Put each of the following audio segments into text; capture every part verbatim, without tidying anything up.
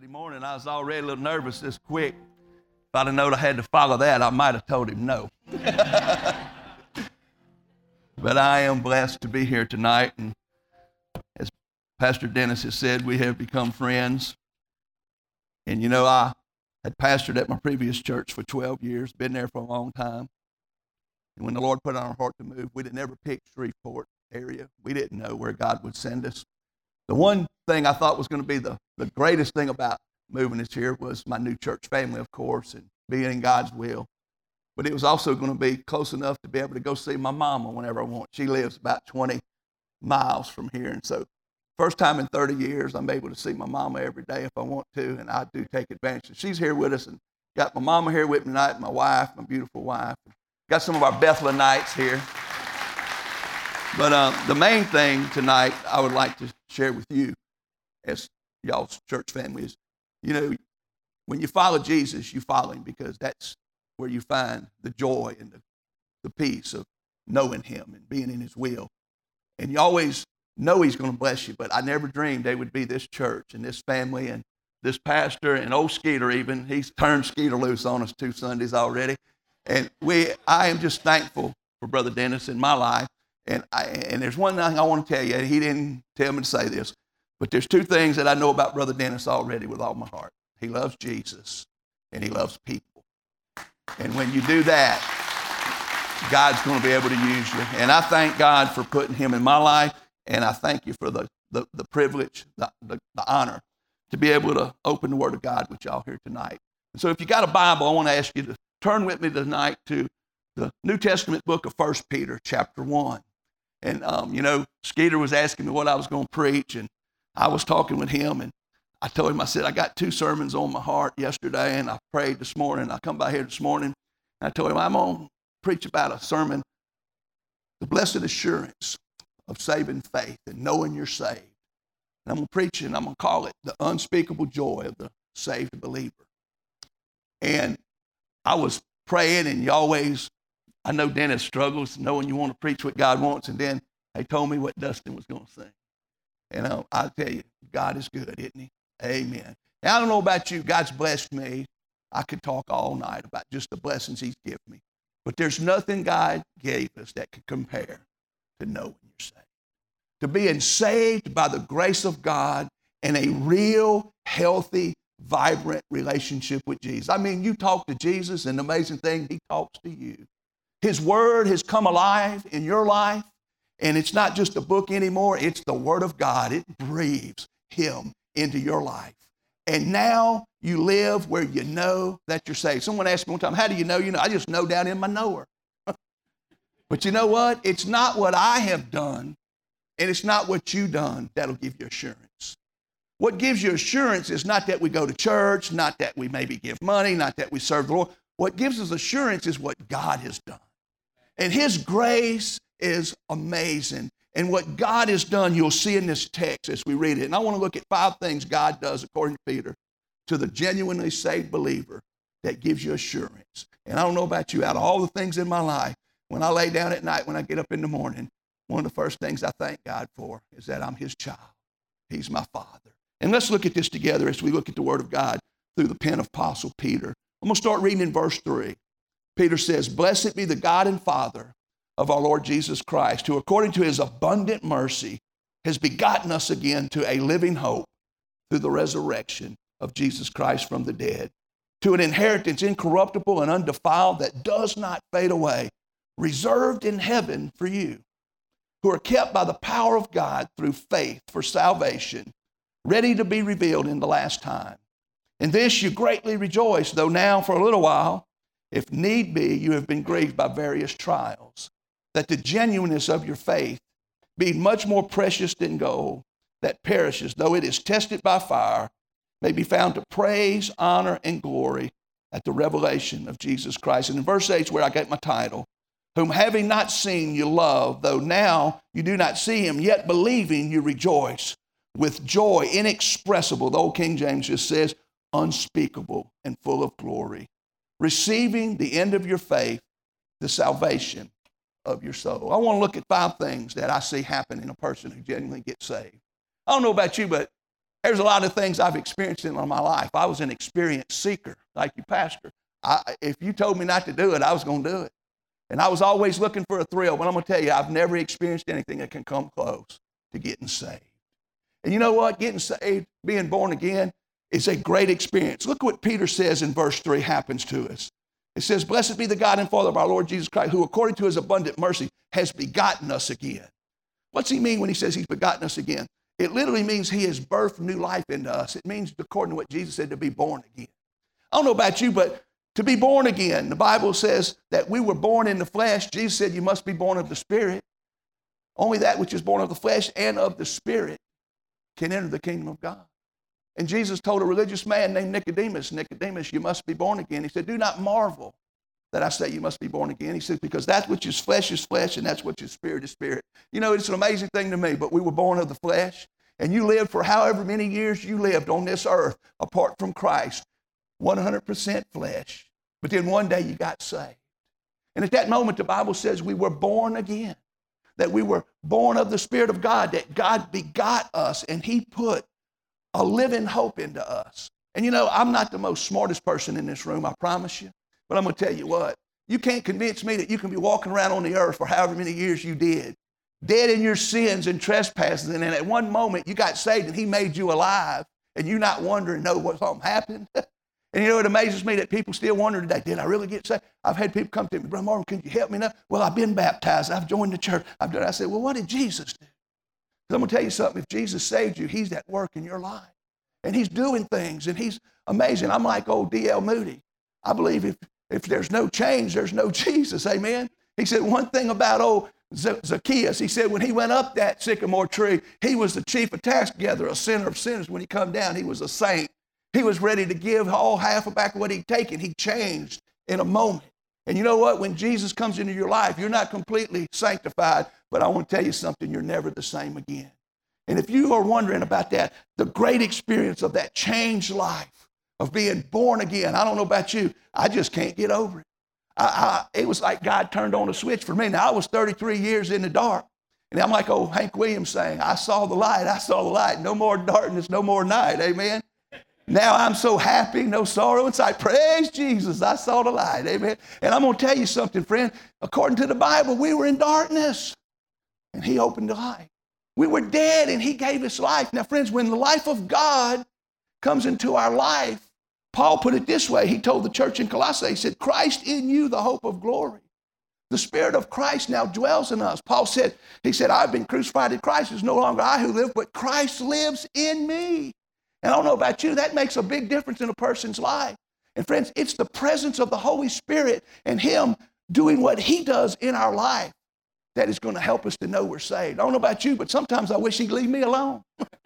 Saturday morning, I was already a little nervous this quick. If I'd have known I had to follow that, I might have told him no. But I am blessed to be here tonight, and as Pastor Dennis has said, we have become friends. And you know, I had pastored at my previous church for twelve years, been there for a long time. And when the Lord put it on our heart to move, we didn't ever pick Shreveport area. We didn't know where God would send us. The one thing I thought was going to be the, the greatest thing about moving us here was my new church family, of course, and being in God's will. But it was also going to be close enough to be able to go see my mama whenever I want. She lives about twenty miles from here. And so first time in thirty years, I'm able to see my mama every day if I want to, and I do take advantage. She's here with us, and got my mama here with me tonight, my wife, my beautiful wife. Got some of our Bethlehemites here. But um, the main thing tonight I would like to share with you as y'all's church family is, you know, when you follow Jesus, you follow him because that's where you find the joy and the, the peace of knowing him and being in his will. And you always know he's going to bless you, but I never dreamed they would be this church and this family and this pastor and old Skeeter even. He's turned Skeeter loose on us two Sundays already. And we, I am just thankful for Brother Dennis in my life. And I, and there's one thing I want to tell you. He didn't tell me to say this, but there's two things that I know about Brother Dennis already with all my heart. He loves Jesus, and he loves people. And when you do that, God's going to be able to use you. And I thank God for putting him in my life, and I thank you for the, the, the privilege, the, the, the honor to be able to open the Word of God with y'all here tonight. And so if you got a Bible, I want to ask you to turn with me tonight to the New Testament book of First Peter, chapter one. And, um, you know, Skeeter was asking me what I was going to preach, and I was talking with him, and I told him, I said, I got two sermons on my heart yesterday, and I prayed this morning. I come by here this morning, and I told him, I'm going to preach about a sermon, the blessed assurance of saving faith and knowing you're saved. And I'm going to preach it, and I'm going to call it the unspeakable joy of the saved believer. And I was praying, and you always, I know Dennis struggles knowing you want to preach what God wants, and then they told me what Dustin was going to sing. And uh, I'll tell you, God is good, isn't he? Amen. Now, I don't know about you. God's blessed me. I could talk all night about just the blessings he's given me. But there's nothing God gave us that could compare to knowing you're saved. To being saved by the grace of God in a real, healthy, vibrant relationship with Jesus. I mean, you talk to Jesus, and the amazing thing, he talks to you. His word has come alive in your life, and it's not just a book anymore. It's the word of God. It breathes him into your life. And now you live where you know that you're saved. Someone asked me one time, how do you know you know? I just know down in my knower. But you know what? It's not what I have done, and it's not what you've done that'll give you assurance. What gives you assurance is not that we go to church, not that we maybe give money, not that we serve the Lord. What gives us assurance is what God has done. And his grace is amazing. And what God has done, you'll see in this text as we read it. And I want to look at five things God does, according to Peter, to the genuinely saved believer that gives you assurance. And I don't know about you, out of all the things in my life, when I lay down at night, when I get up in the morning, one of the first things I thank God for is that I'm his child. He's my father. And let's look at this together as we look at the word of God through the pen of Apostle Peter. I'm going to start reading in verse three. Peter says, blessed be the God and Father of our Lord Jesus Christ, who according to his abundant mercy has begotten us again to a living hope through the resurrection of Jesus Christ from the dead, to an inheritance incorruptible and undefiled that does not fade away, reserved in heaven for you, who are kept by the power of God through faith for salvation, ready to be revealed in the last time. In this you greatly rejoice, though now for a little while, if need be, you have been grieved by various trials, that the genuineness of your faith, being much more precious than gold, that perishes, though it is tested by fire, may be found to praise, honor, and glory at the revelation of Jesus Christ. And in verse eight is where I get my title, whom having not seen you love, though now you do not see him, yet believing you rejoice with joy inexpressible. The old King James just says, unspeakable and full of glory, receiving the end of your faith, the salvation of your soul. I want to look at five things that I see happen in a person who genuinely gets saved. I don't know about you, but There's a lot of things I've experienced in my life. I was an experienced seeker, like you, Pastor. I, if you told me not to do it, I was going to do it. And I was always looking for a thrill. But I'm going to tell you, I've never experienced anything that can come close to getting saved. And you know what? Getting saved, being born again, is a great experience. Look what Peter says in verse three happens to us. It says, blessed be the God and Father of our Lord Jesus Christ, who according to his abundant mercy has begotten us again. What's he mean when he says he's begotten us again? It literally means he has birthed new life into us. It means, according to what Jesus said, to be born again. I don't know about you, but to be born again, the Bible says that we were born in the flesh. Jesus said you must be born of the Spirit. Only that which is born of the flesh and of the Spirit can enter the kingdom of God. And Jesus told a religious man named Nicodemus, Nicodemus, you must be born again. He said, do not marvel that I say you must be born again. He said, because that which is flesh is flesh, and that's what is spirit is spirit. You know, it's an amazing thing to me, but we were born of the flesh, and you lived for however many years you lived on this earth apart from Christ, one hundred percent flesh. But then one day you got saved. And at that moment, the Bible says we were born again, that we were born of the Spirit of God, that God begot us, and he put a living hope into us. And you know, I'm not the most smartest person in this room, I promise you. But I'm going to tell you what, you can't convince me that you can be walking around on the earth for however many years you did, dead in your sins and trespasses, and then at one moment you got saved and he made you alive, and you're not wondering, no, what something happened? And you know, it amazes me that people still wonder today, did I really get saved? I've had people come to me, Brother Marvin, can you help me now? Well, I've been baptized. I've joined the church. I've done. I said, well, what did Jesus do? Because I'm going to tell you something. If Jesus saved you, he's at work in your life. And he's doing things, and he's amazing. I'm like old D L Moody. I believe if, if there's no change, there's no Jesus. Amen? He said one thing about old Zacchaeus. He said when he went up that sycamore tree, he was the chief of tax gatherer, a sinner of sinners. When he come down, he was a saint. He was ready to give all half of back what he'd taken. He changed in a moment. And you know what? When Jesus comes into your life, you're not completely sanctified, but I want to tell you something, you're never the same again. And if you are wondering about that, the great experience of that changed life, of being born again, I don't know about you, I just can't get over it. I, I, it was like God turned on a switch for me. Now, I was thirty-three years in the dark, and I'm like old Hank Williams saying, I saw the light, I saw the light, no more darkness, no more night, amen? Now I'm so happy, no sorrow inside. Praise Jesus, I saw the light, amen? And I'm going to tell you something, friend. According to the Bible, we were in darkness, and he opened the light. We were dead, and he gave us life. Now, friends, when the life of God comes into our life, Paul put it this way. He told the church in Colossae, he said, Christ in you, the hope of glory. The Spirit of Christ now dwells in us. Paul said, he said, I've been crucified in Christ. It's no longer I who live, but Christ lives in me. And I don't know about you, that makes a big difference in a person's life. And friends, it's the presence of the Holy Spirit and him doing what he does in our life that is going to help us to know we're saved. I don't know about you, but sometimes I wish he'd leave me alone.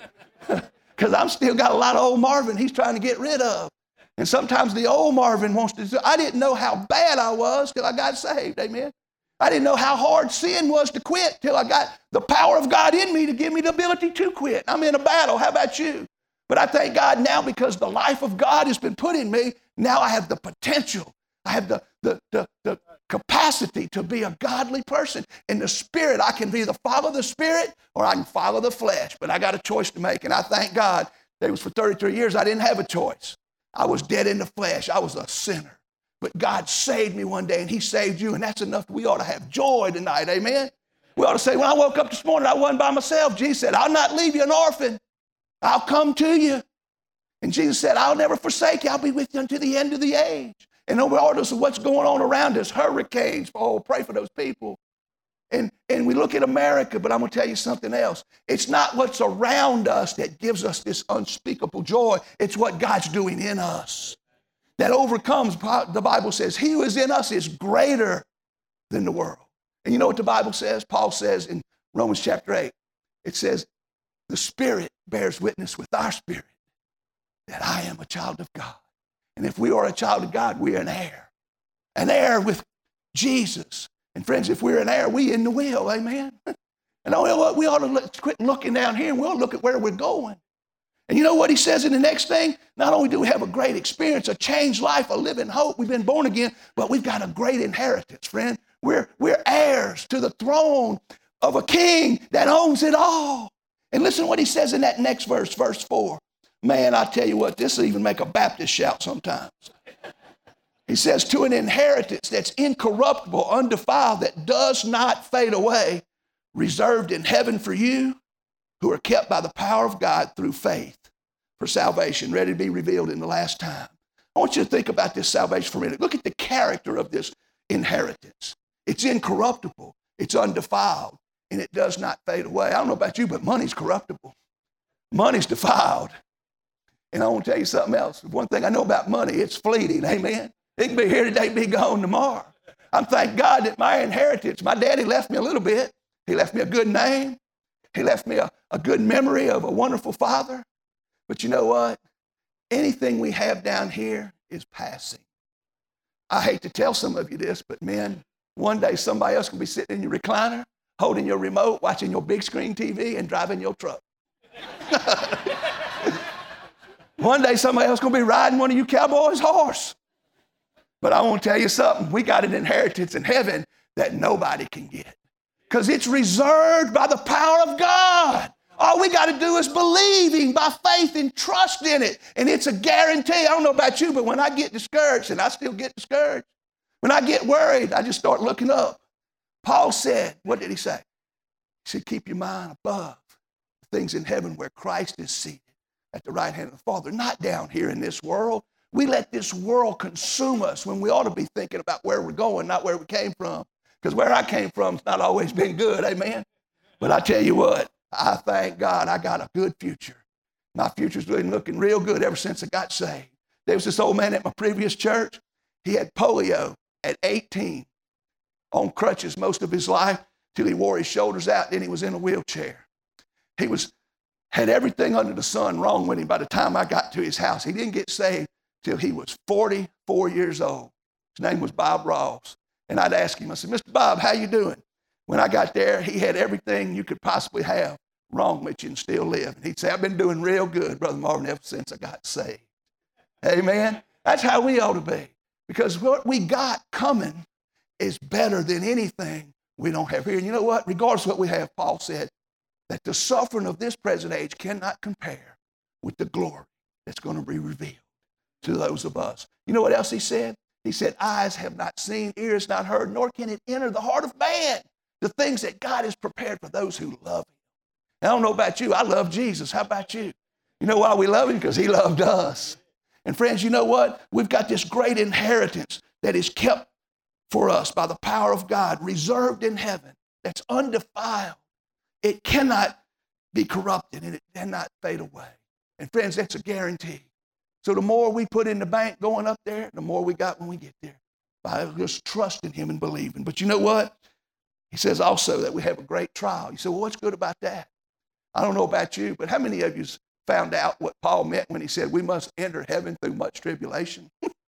Because I'm still got a lot of old Marvin he's trying to get rid of. And sometimes the old Marvin wants to do, I didn't know how bad I was till I got saved, amen? I didn't know how hard sin was to quit till I got the power of God in me to give me the ability to quit. I'm in a battle, how about you? But I thank God now because the life of God has been put in me, now I have the potential. I have the, the, the, the capacity to be a godly person. In the Spirit, I can either follow the Spirit or I can follow the flesh. But I got a choice to make. And I thank God that it was for thirty-three years I didn't have a choice. I was dead in the flesh. I was a sinner. But God saved me one day, and he saved you. And that's enough. We ought to have joy tonight. Amen? We ought to say, when I woke up this morning, I wasn't by myself. Jesus said, I'll not leave you an orphan. I'll come to you. And Jesus said, I'll never forsake you. I'll be with you until the end of the age. And regardless of what's going on around us, hurricanes, oh, pray for those people. And, and we look at America, but I'm going to tell you something else. It's not what's around us that gives us this unspeakable joy. It's what God's doing in us that overcomes. The Bible says, he who is in us is greater than the world. And you know what the Bible says? Paul says in Romans chapter eight, it says, the Spirit bears witness with our spirit that I am a child of God. And if we are a child of God, we are an heir. An heir with Jesus. And friends, if we're an heir, we in the will, amen? And you know what? We ought to look, quit looking down here and we ought to look at where we're going. And you know what he says in the next thing? Not only do we have a great experience, a changed life, a living hope, we've been born again, but we've got a great inheritance, friend. We're, we're heirs to the throne of a king that owns it all. And listen to what he says in that next verse, verse four. Man, I tell you what, this will even make a Baptist shout sometimes. He says, to an inheritance that's incorruptible, undefiled, that does not fade away, reserved in heaven for you, who are kept by the power of God through faith for salvation, ready to be revealed in the last time. I want you to think about this salvation for a minute. Look at the character of this inheritance. It's incorruptible, it's undefiled, and it does not fade away. I don't know about you, but money's corruptible. Money's defiled. And I want to tell you something else. One thing I know about money, it's fleeting, amen? It can be here today, be gone tomorrow. I'm thank God that my inheritance, my daddy left me a little bit. He left me a good name. He left me a, a good memory of a wonderful father. But you know what? Anything we have down here is passing. I hate to tell some of you this, but men, one day somebody else will be sitting in your recliner, holding your remote, watching your big screen T V, and driving your truck. One day somebody else is going to be riding one of you cowboys' horse. But I want to tell you something. We got an inheritance in heaven that nobody can get because it's reserved by the power of God. All we got to do is believing by faith and trust in it. And it's a guarantee. I don't know about you, but when I get discouraged, and I still get discouraged, when I get worried, I just start looking up. Paul said, what did he say? He said, keep your mind above the things in heaven where Christ is seated at the right hand of the Father, not down here in this world. We let this world consume us when we ought to be thinking about where we're going, not where we came from. Because where I came from has not always been good, amen? But I tell you what, I thank God I got a good future. My future's been looking real good ever since I got saved. There was this old man at my previous church. He had polio at eighteen, on crutches most of his life, till he wore his shoulders out, then he was in a wheelchair. He was had everything under the sun wrong with him by the time I got to his house. He didn't get saved till he was forty-four years old. His name was Bob Rawls. And I'd ask him, I said, Mister Bob, how you doing? When I got there, he had everything you could possibly have wrong with you and still live. And he'd say, I've been doing real good, Brother Marvin, ever since I got saved. Amen? That's how we ought to be. Because what we got coming is better than anything we don't have here. And you know what? Regardless of what we have, Paul said that the suffering of this present age cannot compare with the glory that's going to be revealed to those of us. You know what else he said? He said, eyes have not seen, ears not heard, nor can it enter the heart of man, the things that God has prepared for those who love him. I don't know about you. I love Jesus. How about you? You know why we love him? Because he loved us. And friends, you know what? We've got this great inheritance that is kept for us by the power of God, reserved in heaven, that's undefiled. It cannot be corrupted and it cannot fade away. And friends, that's a guarantee. So the more we put in the bank going up there, the more we got when we get there, by just trusting him and believing. But you know what? He says also that we have a great trial. You say, well, what's good about that? I don't know about you, but how many of you found out what Paul meant when he said we must enter heaven through much tribulation?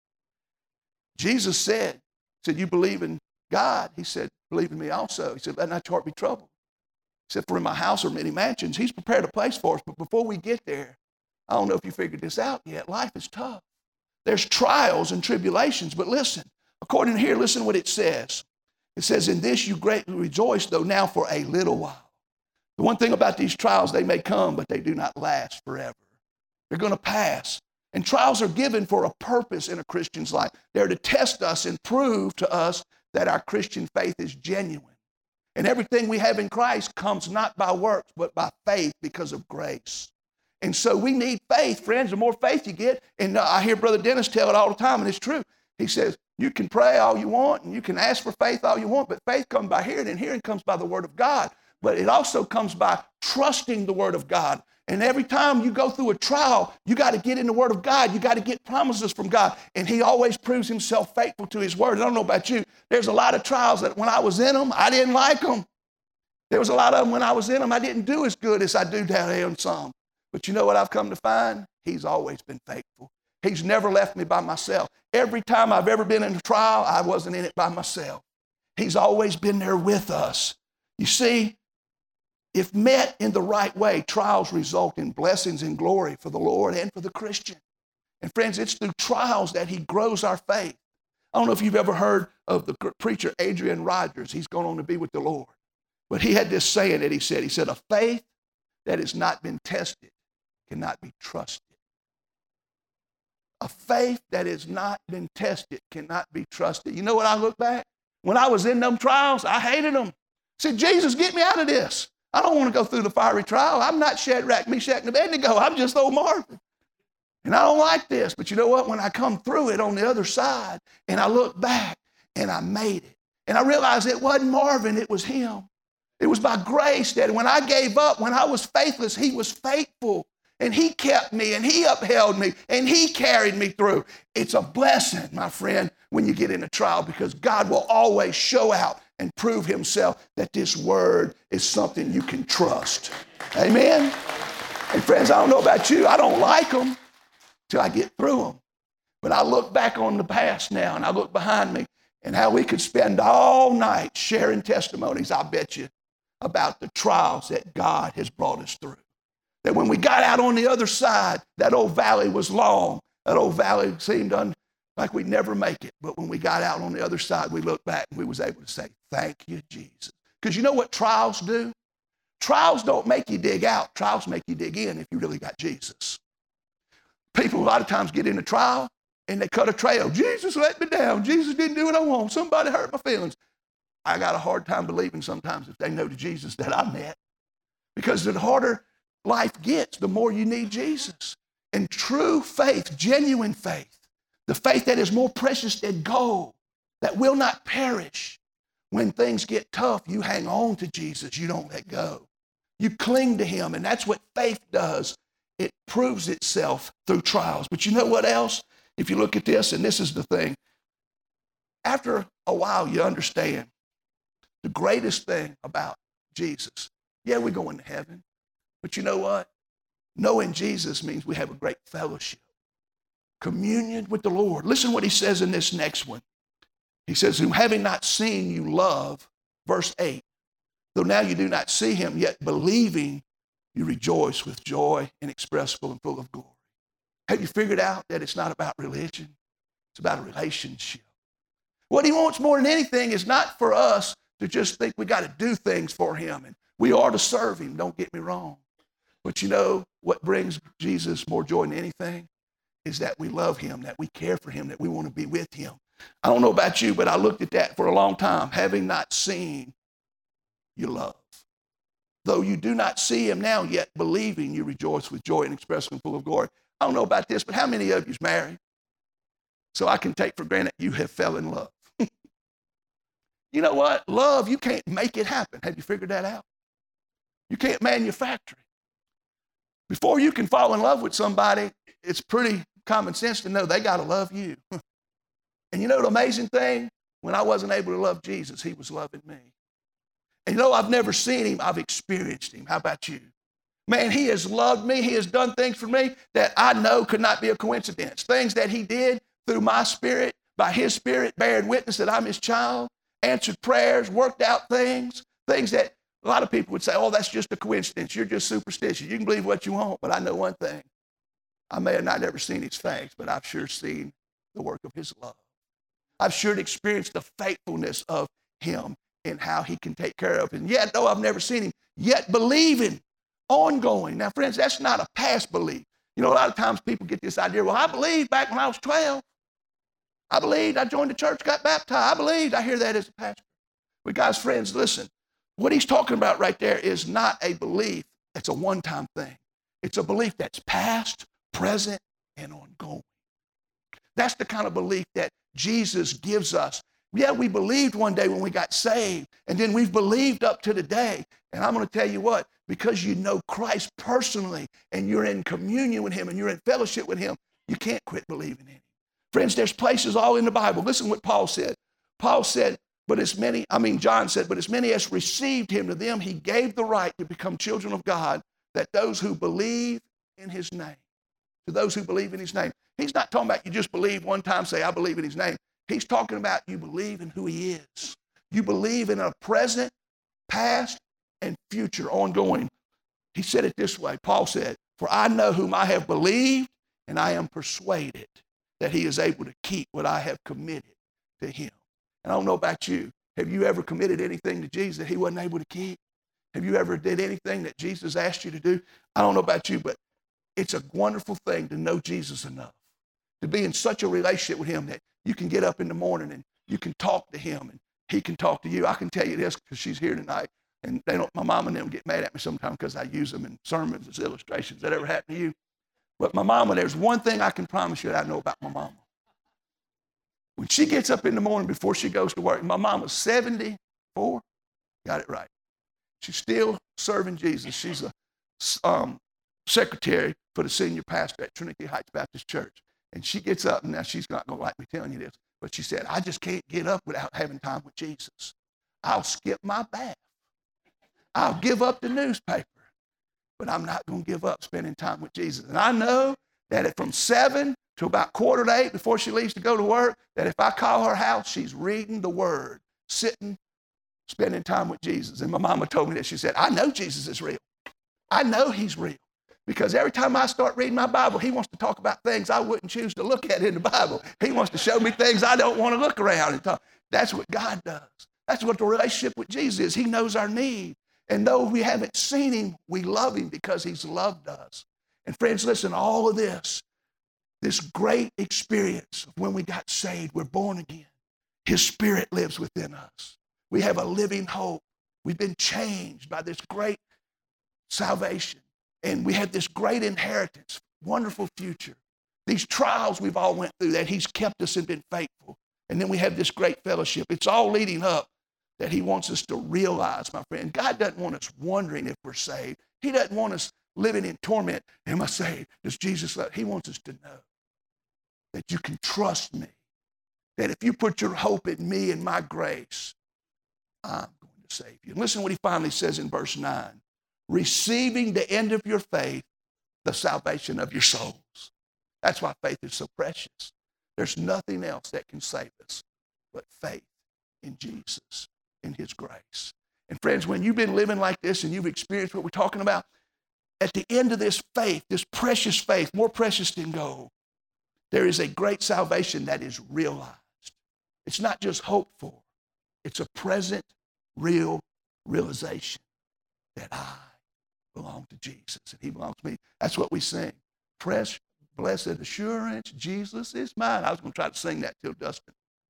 Jesus said, said, you believe in God? He said, believe in me also. He said, let not your heart be troubled. He said, for in my house are many mansions. He's prepared a place for us, but before we get there, I don't know if you figured this out yet. Life is tough. There's trials and tribulations, but listen, according to here, listen to what it says. It says, in this you greatly rejoice, though now for a little while. The one thing about these trials, they may come, but they do not last forever. They're going to pass. And trials are given for a purpose in a Christian's life. They're to test us and prove to us that our Christian faith is genuine. And everything we have in Christ comes not by works, but by faith because of grace. And so we need faith, friends. The more faith you get, and I hear Brother Dennis tell it all the time, and it's true. He says, you can pray all you want, and you can ask for faith all you want, but faith comes by hearing, and hearing comes by the word of God. But it also comes by trusting the word of God. And every time you go through a trial, you got to get in the word of God. You got to get promises from God. And he always proves himself faithful to his word. I don't know about you. There's a lot of trials that when I was in them, I didn't like them. There was a lot of them when I was in them, I didn't do as good as I do down here in some. But you know what I've come to find? He's always been faithful. He's never left me by myself. Every time I've ever been in a trial, I wasn't in it by myself. He's always been there with us. You see, if met in the right way, trials result in blessings and glory for the Lord and for the Christian. And friends, it's through trials that he grows our faith. I don't know if you've ever heard of the preacher Adrian Rogers. He's gone on to be with the Lord. But he had this saying that he said, he said, a faith that has not been tested cannot be trusted. A faith that has not been tested cannot be trusted. You know what I look back? When I was in them trials, I hated them. I said, Jesus, get me out of this. I don't want to go through the fiery trial. I'm not Shadrach, Meshach, and Abednego. I'm just old Marvin. And I don't like this. But you know what? When I come through it on the other side, and I look back, and I made it. And I realized it wasn't Marvin, it was him. It was by grace that when I gave up, when I was faithless, he was faithful. And he kept me, and he upheld me, and he carried me through. It's a blessing, my friend, when you get in a trial, because God will always show out and prove himself that this word is something you can trust. Amen? And friends, I don't know about you. I don't like them till I get through them. But I look back on the past now, and I look behind me, and how we could spend all night sharing testimonies, I bet you, about the trials that God has brought us through. That when we got out on the other side, that old valley was long. That old valley seemed un- like we'd never make it. But when we got out on the other side, we looked back and we was able to say, thank you, Jesus. Because you know what trials do? Trials don't make you dig out. Trials make you dig in if you really got Jesus. People a lot of times get in a trial and they cut a trail. Jesus let me down. Jesus didn't do what I want. Somebody hurt my feelings. I got a hard time believing sometimes if they know the Jesus that I met. Because the harder life gets, the more you need Jesus. And true faith, genuine faith, the faith that is more precious than gold, that will not perish. When things get tough, you hang on to Jesus. You don't let go. You cling to him, and that's what faith does. It proves itself through trials. But you know what else? If you look at this, and this is the thing, after a while you understand the greatest thing about Jesus. Yeah, we're going to heaven. But you know what? Knowing Jesus means we have a great fellowship, communion with the Lord. Listen what he says in this next one. He says, whom having not seen you love, verse eight, though now you do not see him, yet believing you rejoice with joy inexpressible and full of glory. Have you figured out that it's not about religion? It's about a relationship. What he wants more than anything is not for us to just think we got to do things for him, and we are to serve him, don't get me wrong. But you know what brings Jesus more joy than anything is that we love him, that we care for him, that we want to be with him. I don't know about you, but I looked at that for a long time, having not seen you love. Though you do not see him now, yet believing you rejoice with joy inexpressible and full of glory. I don't know about this, but how many of you's married? So I can take for granted you have fell in love. You know what? Love, you can't make it happen. Have you figured that out? You can't manufacture it. Before you can fall in love with somebody, it's pretty common sense to know they got to love you. And you know the amazing thing? When I wasn't able to love Jesus, he was loving me. And you know, I've never seen him, I've experienced him. How about you? Man, he has loved me. He has done things for me that I know could not be a coincidence. Things that he did through my spirit, by his spirit, bearing witness that I'm his child, answered prayers, worked out things, things that a lot of people would say, oh, that's just a coincidence. You're just superstitious. You can believe what you want, but I know one thing. I may have not ever seen his face, but I've sure seen the work of his love. I've sure experienced the faithfulness of him and how he can take care of it. And yet, though I've never seen him, yet believing, ongoing. Now, friends, that's not a past belief. You know, a lot of times people get this idea, well, I believed back when I was twelve. I believed, I joined the church, got baptized. I believed. I hear that as a pastor. But guys, friends, listen. What he's talking about right there is not a belief. It's a one-time thing. It's a belief that's past, present, and ongoing. That's the kind of belief that Jesus gives us. Yeah, we believed one day when we got saved, and then we've believed up to today. And I'm going to tell you what, because you know Christ personally, and you're in communion with him, and you're in fellowship with him, you can't quit believing in him. Friends, there's places all in the Bible. Listen what Paul said. Paul said, but as many, I mean, John said, but as many as received him, to them he gave the right to become children of God, that those who believe in his name, to those who believe in his name. He's not talking about you just believe one time, say, I believe in his name. He's talking about you believe in who he is. You believe in a present, past, and future ongoing. He said it this way. Paul said, for I know whom I have believed, and I am persuaded that he is able to keep what I have committed to him. And I don't know about you. Have you ever committed anything to Jesus that he wasn't able to keep? Have you ever did anything that Jesus asked you to do? I don't know about you, but it's a wonderful thing to know Jesus enough to be in such a relationship with him that you can get up in the morning and you can talk to him and he can talk to you. I can tell you this because she's here tonight, and they don't, my mom and them get mad at me sometimes because I use them in sermons as illustrations. That ever happened to you? But my mama, there's one thing I can promise you that I know about my mama. When she gets up in the morning before she goes to work, my mama's seventy-four, got it right. She's still serving Jesus. She's a um, secretary for the senior pastor at Trinity Heights Baptist Church. And she gets up, and now she's not going to like me telling you this, but she said, I just can't get up without having time with Jesus. I'll skip my bath. I'll give up the newspaper, but I'm not going to give up spending time with Jesus. And I know that from seven to about quarter to eight before she leaves to go to work, that if I call her house, she's reading the word, sitting, spending time with Jesus. And my mama told me that. She said, I know Jesus is real. I know he's real. Because every time I start reading my Bible, he wants to talk about things I wouldn't choose to look at in the Bible. He wants to show me things I don't want to look around and talk. That's what God does. That's what the relationship with Jesus is. He knows our need. And though we haven't seen him, we love him because he's loved us. And friends, listen, all of this, this great experience of when we got saved, we're born again. His Spirit lives within us. We have a living hope. We've been changed by this great salvation. And we had this great inheritance, wonderful future. These trials we've all went through, that he's kept us and been faithful. And then we have this great fellowship. It's all leading up that he wants us to realize, my friend, God doesn't want us wondering if we're saved. He doesn't want us living in torment. Am I saved? Does Jesus love? He wants us to know that you can trust me, that if you put your hope in me and my grace, I'm going to save you. And listen to what he finally says in verse nine. Receiving the end of your faith, the salvation of your souls. That's why faith is so precious. There's nothing else that can save us but faith in Jesus, in his grace. And friends, when you've been living like this and you've experienced what we're talking about, at the end of this faith, this precious faith, more precious than gold, there is a great salvation that is realized. It's not just hoped for. It's a present, real realization that I belong to Jesus and he belongs to me. That's what we sing. Press, blessed assurance, Jesus is mine. I was going to try to sing that till Dustin.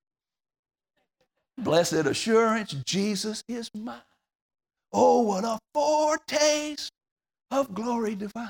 Blessed assurance, Jesus is mine. Oh, what a foretaste of glory divine.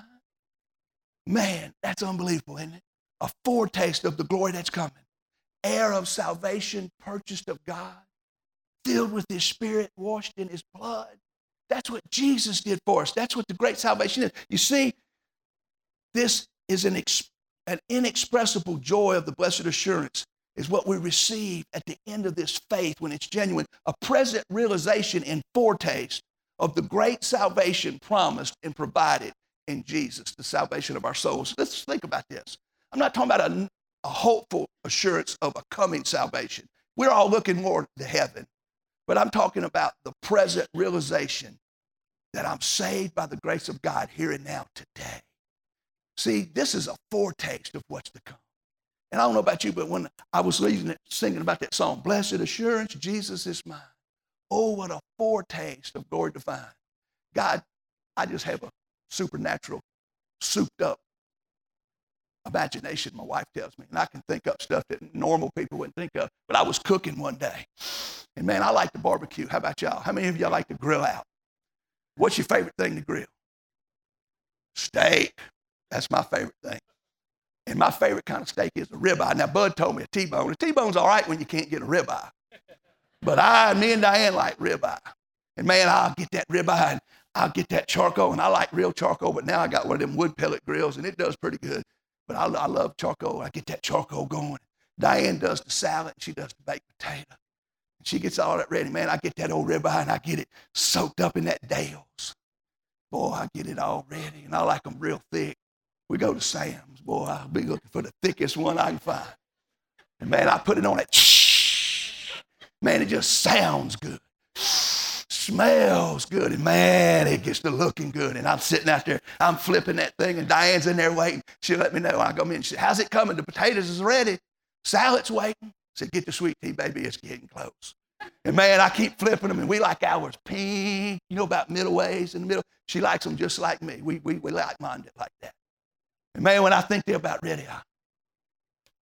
Man, that's unbelievable, isn't it? A foretaste of the glory that's coming. Heir of salvation, purchased of God, filled with his Spirit, washed in his blood. That's what Jesus did for us. That's what the great salvation is. You see, this is an, ex- an inexpressible joy of the blessed assurance is what we receive at the end of this faith when it's genuine, a present realization and foretaste of the great salvation promised and provided in Jesus, the salvation of our souls. Let's think about this. I'm not talking about a, a hopeful assurance of a coming salvation. We're all looking more to heaven. But I'm talking about the present realization that I'm saved by the grace of God here and now today. See, this is a foretaste of what's to come. And I don't know about you, but when I was reading it, singing about that song, Blessed Assurance, Jesus is mine. Oh, what a foretaste of glory divine. God, I just have a supernatural, souped up imagination, my wife tells me, and I can think up stuff that normal people wouldn't think of. But I was cooking one day, and man, I like to barbecue. How about y'all? How many of y'all like to grill out? What's your favorite thing to grill? Steak. That's my favorite thing. And my favorite kind of steak is a ribeye. Now, Bud told me a T-bone. A T-bone's all right when you can't get a ribeye. But I, me and Diane like ribeye. And man, I'll get that ribeye and I'll get that charcoal. And I like real charcoal, but now I got one of them wood pellet grills, and it does pretty good. But I, I love charcoal. I get that charcoal going. Diane does the salad. She does the baked potato. She gets all that ready. Man, I get that old ribeye, and I get it soaked up in that Dale's. Boy, I get it all ready, and I like them real thick. We go to Sam's. Boy, I'll be looking for the thickest one I can find. And man, I put it on that. Man, it just sounds good. Smells good. And man, it gets to looking good. And I'm sitting out there, I'm flipping that thing, and Diane's in there waiting. She'll let me know when I come in. She said, how's it coming? The potatoes is ready. Salad's waiting. I said, get the sweet tea, baby. It's getting close. And man, I keep flipping them, and we like ours pink, you know, about middle ways in the middle. She likes them just like me. We, we, we like minded like that. And man, when I think they're about ready, I,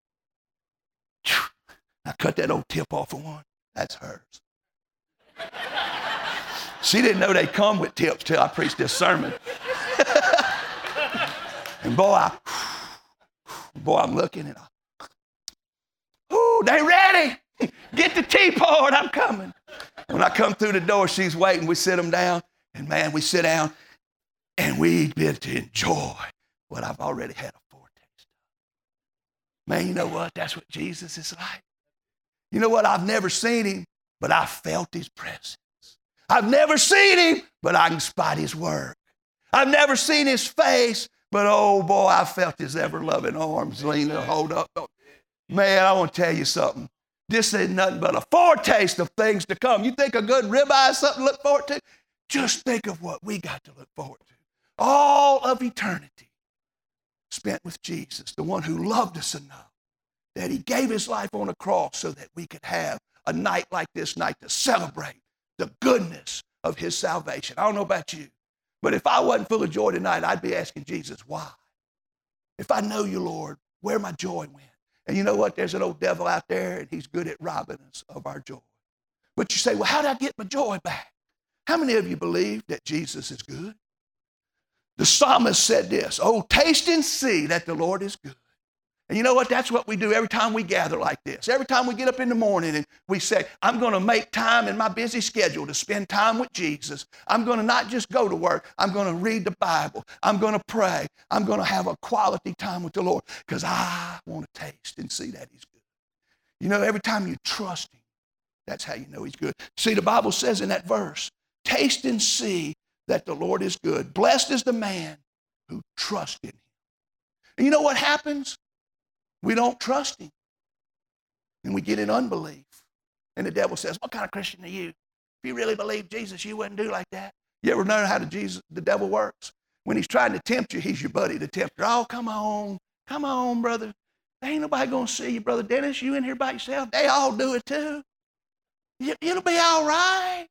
I cut that old tip off of one. That's hers. She didn't know they come with tips till I preached this sermon. And boy, I, boy, I'm looking and I, ooh, they ready. Get the tea poured, I'm coming. When I come through the door, she's waiting. We sit them down, and man, we sit down, and we begin to enjoy what I've already had a foretaste of. Man, you know what? That's what Jesus is like. You know what? I've never seen him, but I felt his presence. I've never seen him, but I can spot his work. I've never seen his face, but oh boy, I felt his ever-loving arms leaning, hold up. Man, I want to tell you something. This ain't nothing but a foretaste of things to come. You think a good ribeye is something to look forward to? Just think of what we got to look forward to. All of eternity spent with Jesus, the one who loved us enough that he gave his life on a cross so that we could have a night like this night to celebrate the goodness of his salvation. I don't know about you, but if I wasn't full of joy tonight, I'd be asking Jesus, why? If I know you, Lord, where my joy went. And you know what? There's an old devil out there, and he's good at robbing us of our joy. But you say, well, how did I get my joy back? How many of you believe that Jesus is good? The psalmist said this, oh, taste and see that the Lord is good. And you know what? That's what we do every time we gather like this. Every time we get up in the morning and we say, I'm going to make time in my busy schedule to spend time with Jesus. I'm going to not just go to work. I'm going to read the Bible. I'm going to pray. I'm going to have a quality time with the Lord because I want to taste and see that he's good. You know, every time you trust him, that's how you know he's good. See, the Bible says in that verse, taste and see that the Lord is good. Blessed is the man who trusts in him. And you know what happens? We don't trust him. And we get in unbelief. And the devil says, what kind of Christian are you? If you really believe Jesus, you wouldn't do like that. You ever know how the, Jesus, the devil works? When he's trying to tempt you, he's your buddy, the tempter. Oh, come on. Come on, brother. There ain't nobody going to see you, Brother Dennis. You in here by yourself. They all do it too. You, it'll be all right.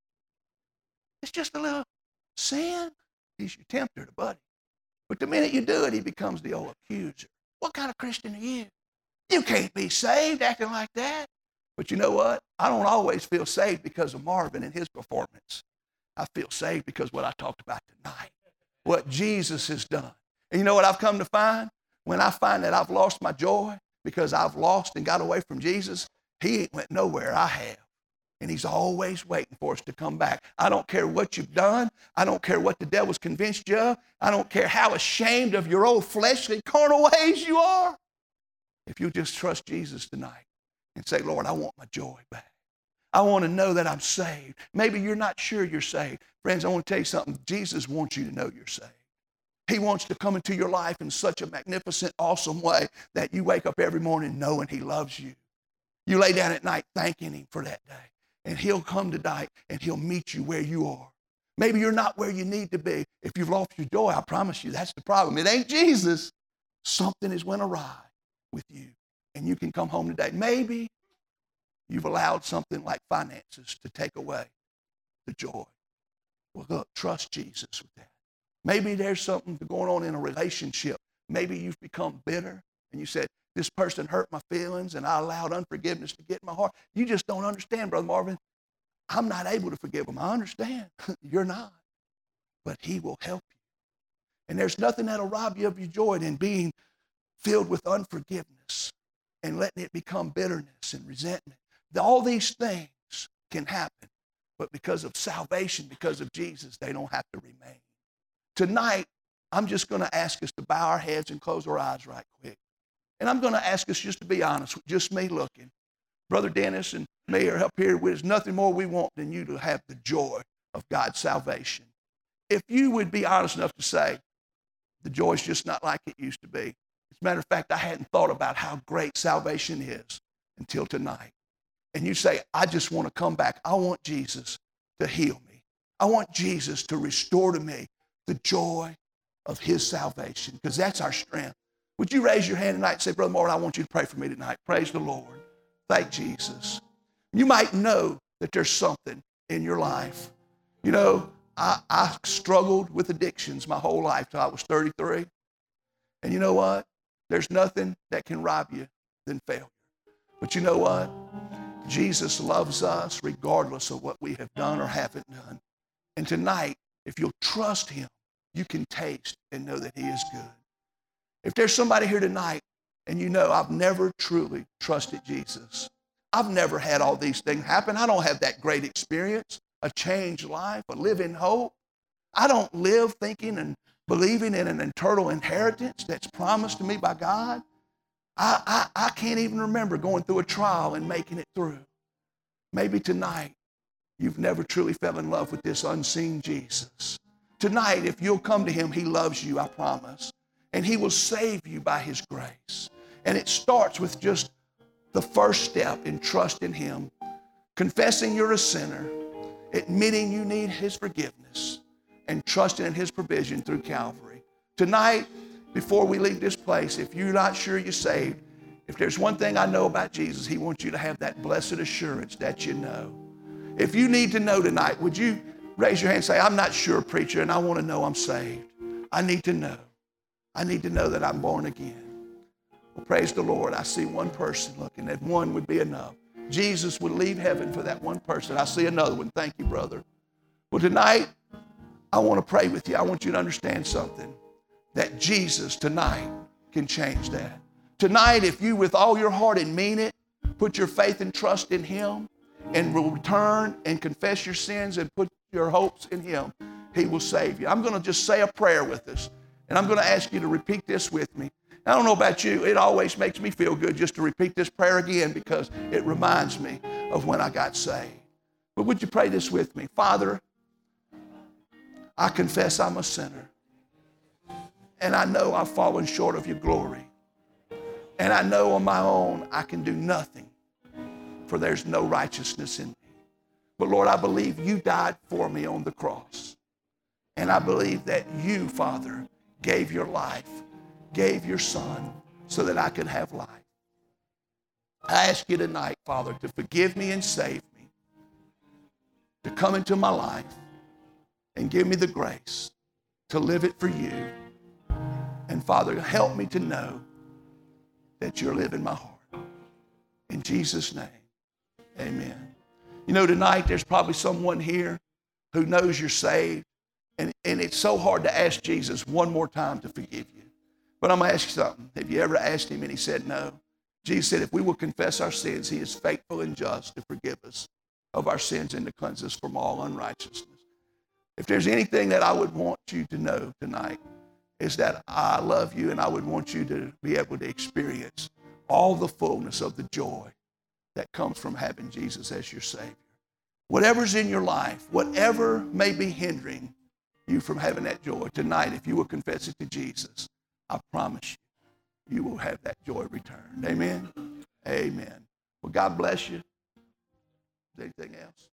It's just a little sin. He's your tempter, the buddy. But the minute you do it, he becomes the old accuser. What kind of Christian are you? You can't be saved acting like that. But you know what? I don't always feel saved because of Marvin and his performance. I feel saved because of what I talked about tonight, what Jesus has done. And you know what I've come to find? When I find that I've lost my joy because I've lost and got away from Jesus, he ain't went nowhere. I have. And he's always waiting for us to come back. I don't care what you've done. I don't care what the devil's convinced you of. I don't care how ashamed of your old fleshly carnal ways you are. If you just trust Jesus tonight and say, Lord, I want my joy back. I want to know that I'm saved. Maybe you're not sure you're saved. Friends, I want to tell you something. Jesus wants you to know you're saved. He wants to come into your life in such a magnificent, awesome way that you wake up every morning knowing he loves you. You lay down at night thanking him for that day. And he'll come tonight and he'll meet you where you are. Maybe you're not where you need to be. If you've lost your joy, I promise you that's the problem. It ain't Jesus. Something has went awry with you. And you can come home today. Maybe you've allowed something like finances to take away the joy. Well, look, trust Jesus with that. Maybe there's something going on in a relationship. Maybe you've become bitter and you said, this person hurt my feelings and I allowed unforgiveness to get in my heart. You just don't understand, Brother Marvin. I'm not able to forgive them. I understand. You're not. But he will help you. And there's nothing that'll rob you of your joy than being filled with unforgiveness and letting it become bitterness and resentment. All these things can happen. But because of salvation, because of Jesus, they don't have to remain. Tonight, I'm just going to ask us to bow our heads and close our eyes right quick. And I'm going to ask us just to be honest, with just me looking. Brother Dennis and me are up here. There's nothing more we want than you to have the joy of God's salvation. If you would be honest enough to say, the joy's just not like it used to be. As a matter of fact, I hadn't thought about how great salvation is until tonight. And you say, I just want to come back. I want Jesus to heal me. I want Jesus to restore to me the joy of his salvation, because that's our strength. Would you raise your hand tonight and say, Brother Martin, I want you to pray for me tonight. Praise the Lord. Thank Jesus. You might know that there's something in your life. You know, I, I struggled with addictions my whole life till I was thirty-three. And you know what? There's nothing that can rob you than failure. But you know what? Jesus loves us regardless of what we have done or haven't done. And tonight, if you'll trust him, you can taste and know that he is good. If there's somebody here tonight and you know, I've never truly trusted Jesus. I've never had all these things happen. I don't have that great experience, a changed life, a living hope. I don't live thinking and believing in an eternal inheritance that's promised to me by God. I, I, I can't even remember going through a trial and making it through. Maybe tonight you've never truly fell in love with this unseen Jesus. Tonight, if you'll come to him, he loves you, I promise. And he will save you by his grace. And it starts with just the first step in trusting him, confessing you're a sinner, admitting you need his forgiveness, and trusting in his provision through Calvary. Tonight, before we leave this place, if you're not sure you're saved, if there's one thing I know about Jesus, he wants you to have that blessed assurance that you know. If you need to know tonight, would you raise your hand and say, I'm not sure, preacher, and I want to know I'm saved. I need to know. I need to know that I'm born again. Well, praise the Lord. I see one person looking. That one would be enough. Jesus would leave heaven for that one person. I see another one. Thank you, brother. Well, tonight, I want to pray with you. I want you to understand something. That Jesus tonight can change that. Tonight, if you with all your heart and mean it, put your faith and trust in him and will return and confess your sins and put your hopes in him, he will save you. I'm going to just say a prayer with us, and I'm going to ask you to repeat this with me. I don't know about you, it always makes me feel good just to repeat this prayer again because it reminds me of when I got saved. But would you pray this with me? Father, I confess I'm a sinner. And I know I've fallen short of your glory. And I know on my own I can do nothing, for there's no righteousness in me. But Lord, I believe you died for me on the cross. And I believe that you, Father, gave your life, gave your son so that I could have life. I ask you tonight, Father, to forgive me and save me, to come into my life and give me the grace to live it for you. And Father, help me to know that you're living my heart. In Jesus' name, amen. You know, tonight there's probably someone here who knows you're saved, and, and it's so hard to ask Jesus one more time to forgive you. But I'm going to ask you something. Have you ever asked him and he said no? Jesus said if we will confess our sins, he is faithful and just to forgive us of our sins and to cleanse us from all unrighteousness. If there's anything that I would want you to know tonight, is that I love you and I would want you to be able to experience all the fullness of the joy that comes from having Jesus as your Savior. Whatever's in your life, whatever may be hindering you from having that joy, tonight, if you will confess it to Jesus, I promise you, you will have that joy returned. Amen? Amen. Well, God bless you. Is there anything else?